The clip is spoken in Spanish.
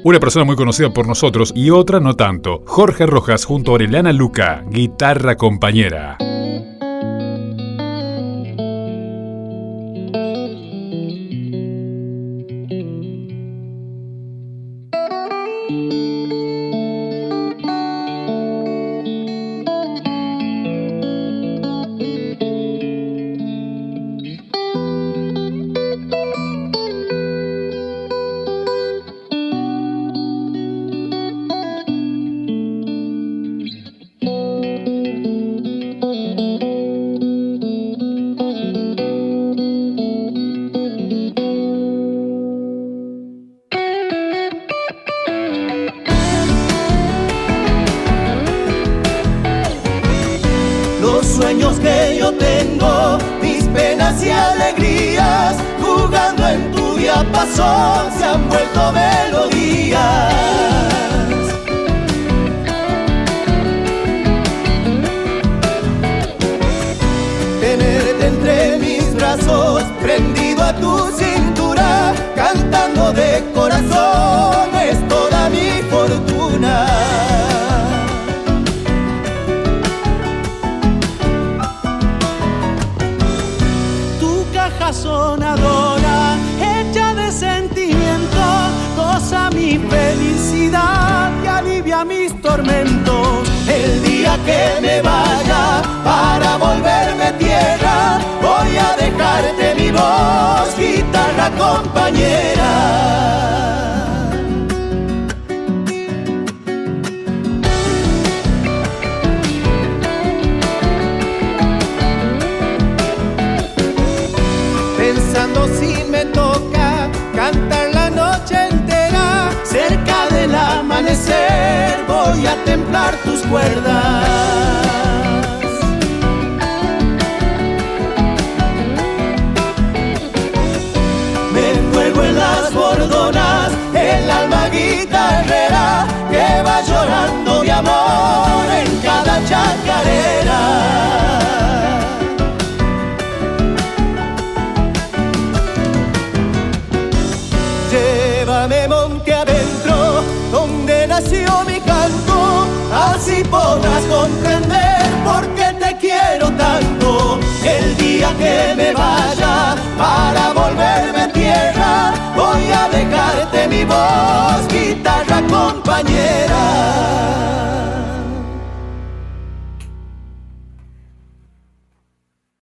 Una persona muy conocida por nosotros y otra no tanto. Jorge Rojas junto a Orellana Luca, guitarra compañera. Sueños que yo tengo, mis penas y alegrías, jugando en tu diapasón se han vuelto melodías. Tenerte entre mis brazos, prendido a tu cintura, cantando de corazón es toda mi fortuna. Sonadora, hecha de sentimiento, goza mi felicidad y alivia mis tormentos. El día que me vaya para volverme tierra, voy a dejarte mi voz, guitarra compañera. Pensando si me toca cantar la noche entera, cerca del amanecer voy a templar tus cuerdas. Me juego en las bordonas, el alma guitarrera que va llorando de amor en cada chacarera. Llévame monte adentro, donde nació mi canto, así podrás comprender por qué te quiero tanto. El día que me vaya